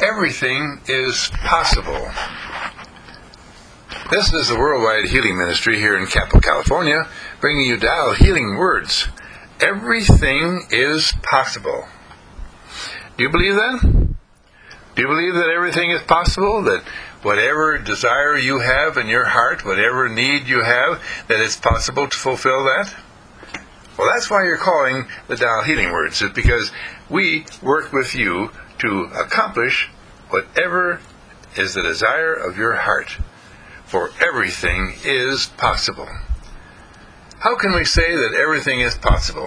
everything is possible. This is the Worldwide Healing Ministry here in Capel, California, bringing you Dial Healing Words. Everything is possible. Do you believe that? Do you believe that everything is possible? That whatever desire you have in your heart, whatever need you have, that it's possible to fulfill that? Well, that's why you're calling the Dial Healing Words. It's because we work with you to accomplish whatever is the desire of your heart. For everything is possible. How can we say that everything is possible?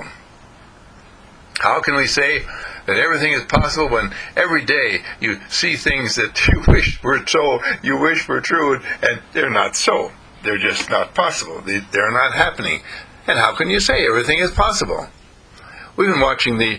How can we say that everything is possible when every day you see things that you wish were so, you wish were true, and they're not so? They're just not possible. They're not happening. And how can you say everything is possible? We've been watching the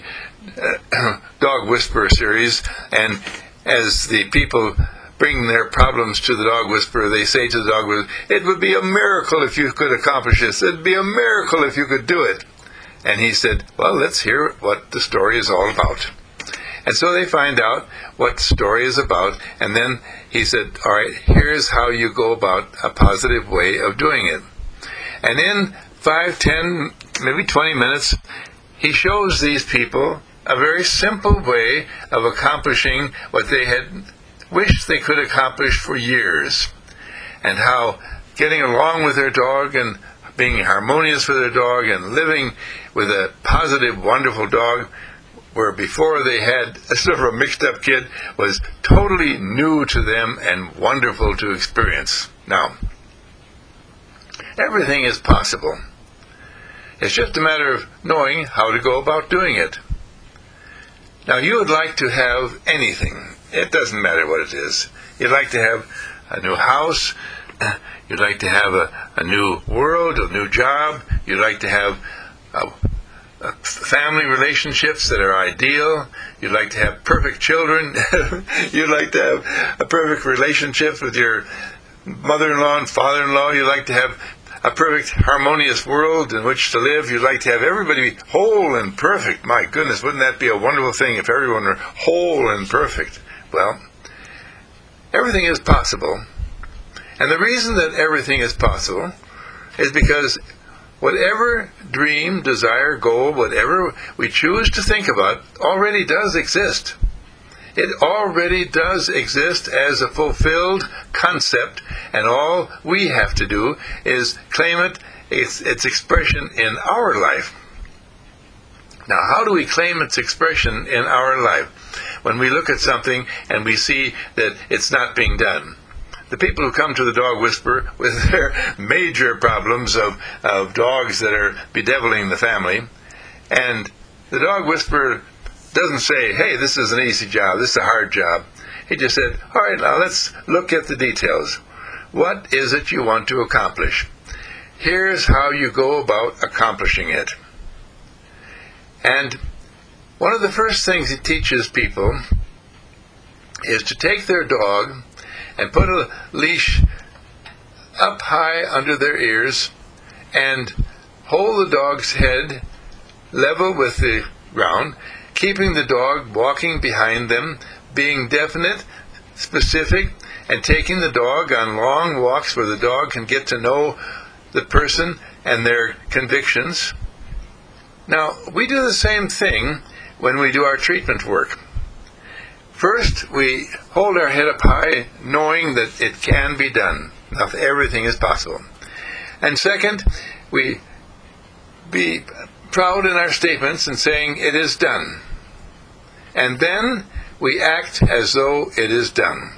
Dog Whisperer series, and as the people bring their problems to the Dog Whisperer, they say to the Dog Whisperer, "It would be a miracle if you could accomplish this. It would be a miracle if you could do it." And he said, "Well, let's hear what the story is all about." And so they find out what the story is about, and then he said, "All right, here's how you go about a positive way of doing it." And in 5, 10, maybe 20 minutes, he shows these people a very simple way of accomplishing what they had wished they could accomplish for years, and how getting along with their dog and being harmonious with their dog and living with a positive, wonderful dog, where before they had a sort of a mixed-up kid, was totally new to them and wonderful to experience. Now, everything is possible. It's just a matter of knowing how to go about doing it. Now, you would like to have anything. It doesn't matter what it is. You'd like to have a new house. You'd like to have a new world, a new job. You'd like to have family relationships that are ideal. You'd like to have perfect children. You'd like to have a perfect relationship with your mother-in-law and father-in-law. You'd like to have a perfect, harmonious world in which to live. You'd like to have everybody whole and perfect. My goodness, wouldn't that be a wonderful thing if everyone were whole and perfect? Well, everything is possible. And the reason that everything is possible is because whatever dream, desire, goal, whatever we choose to think about already does exist. It already does exist as a fulfilled concept, and all we have to do is claim its expression in our life. Now, how do we claim its expression in our life? When we look at something and we see that it's not being done. The people who come to the Dog Whisperer with their major problems of dogs that are bedeviling the family, and the Dog Whisperer doesn't say, "Hey, this is an easy job, this is a hard job." He just said, "All right, now let's look at the details. What is it you want to accomplish? Here's how you go about accomplishing it." And one of the first things he teaches people is to take their dog and put a leash up high under their ears and hold the dog's head level with the ground, keeping the dog walking behind them, being definite, specific, and taking the dog on long walks where the dog can get to know the person and their convictions. Now, we do the same thing when we do our treatment work. First, we hold our head up high, knowing that it can be done. Now, everything is possible. And second, we be proud in our statements and saying it is done. And then we act as though it is done.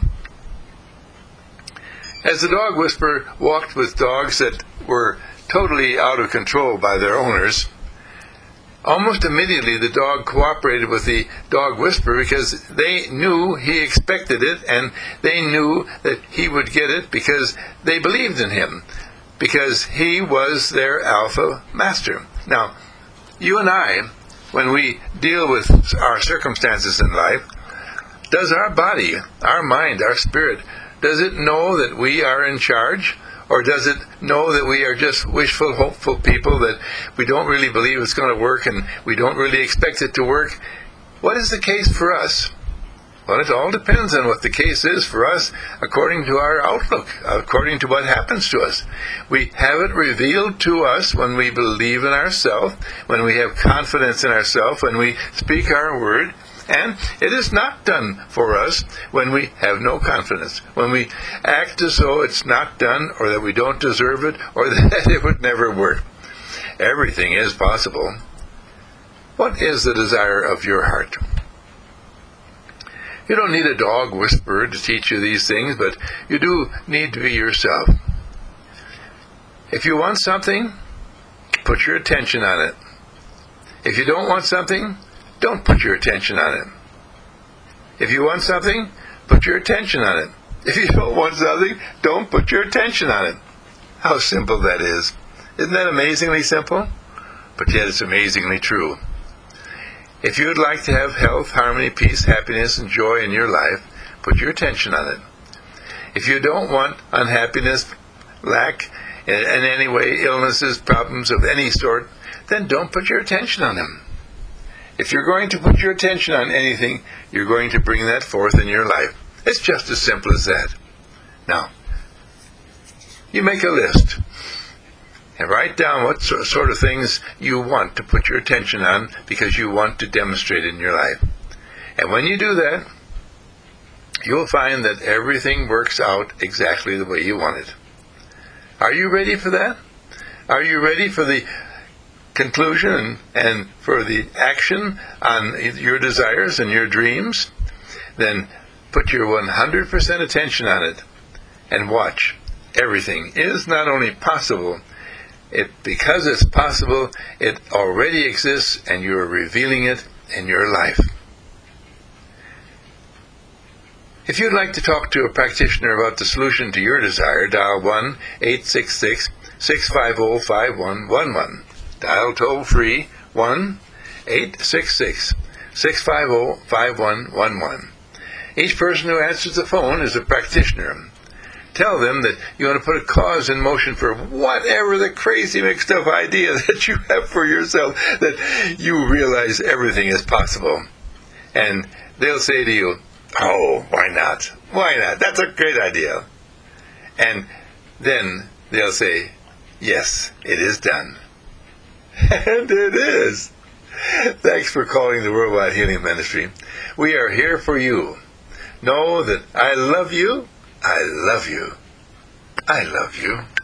As the Dog Whisperer walked with dogs that were totally out of control by their owners, almost immediately the dog cooperated with the Dog Whisperer because they knew he expected it, and they knew that he would get it because they believed in him, because he was their alpha master. Now, you and I, when we deal with our circumstances in life, does our body, our mind, our spirit, does it know that we are in charge? Or does it know that we are just wishful, hopeful people, that we don't really believe it's going to work and we don't really expect it to work? What is the case for us? Well, it all depends on what the case is for us according to our outlook, according to what happens to us. We have it revealed to us when we believe in ourselves, when we have confidence in ourselves, when we speak our word, and it is not done for us when we have no confidence, when we act as though it's not done, or that we don't deserve it, or that it would never work. Everything is possible. What is the desire of your heart? You don't need a dog whisperer to teach you these things, but you do need to be yourself. If you want something, put your attention on it. If you don't want something, don't put your attention on it. If you want something, put your attention on it. If you don't want something, don't put your attention on it. How simple that is. Isn't that amazingly simple? But yet it's amazingly true. If you would like to have health, harmony, peace, happiness, and joy in your life, put your attention on it. If you don't want unhappiness, lack, in any way, illnesses, problems of any sort, then don't put your attention on them. If you're going to put your attention on anything, you're going to bring that forth in your life. It's just as simple as that. Now, you make a list and write down what sort of things you want to put your attention on because you want to demonstrate in your life. And when you do that, you'll find that everything works out exactly the way you want it. Are you ready for that? Are you ready for the conclusion and for the action on your desires and your dreams? Then put your 100% attention on it and watch. Everything is not only possible, because it's possible, it already exists, and you're revealing it in your life. If you'd like to talk to a practitioner about the solution to your desire, dial 1-866-650-5111. Dial toll-free 1-866-650-5111. Each person who answers the phone is a practitioner. Tell them that you want to put a cause in motion for whatever the crazy mixed up idea that you have for yourself, that you realize everything is possible. And they'll say to you, "Oh, why not? Why not? That's a great idea." And then they'll say, "Yes, it is done." And it is. Thanks for calling the Worldwide Healing Ministry. We are here for you. Know that I love you. I love you. I love you.